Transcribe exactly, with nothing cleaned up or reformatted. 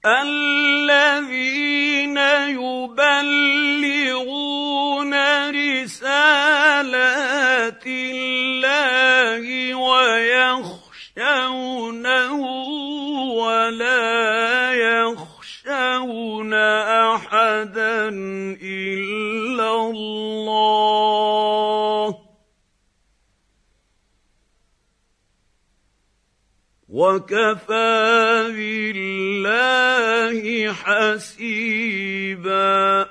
الذين يبلغون رسالات الله ويخشونه ولا يخشون أحدا إلا الله وكفى بالله حسيبا.